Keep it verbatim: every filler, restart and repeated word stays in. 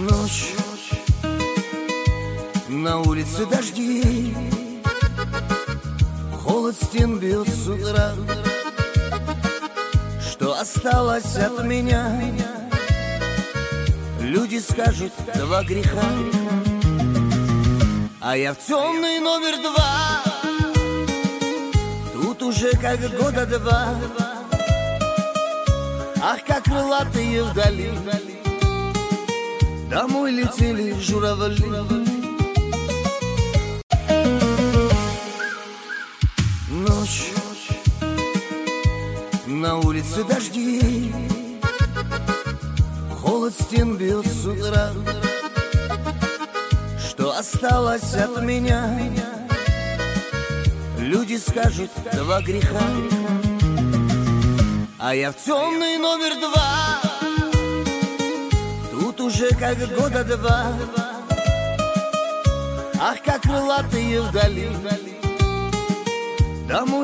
Ночь, на улице дожди, холод стен бьет с утра. Что осталось от меня? Люди скажут, два греха. А я в темный номер два, тут уже как года два. Ах, как крылатые вдали домой летели журавли. Ночь, на улице дожди, холод стен бьет с утра. Что осталось от меня? Люди скажут, два греха. А я в темный номер два, тут уже как года два. Ах, как крылатые вдали домой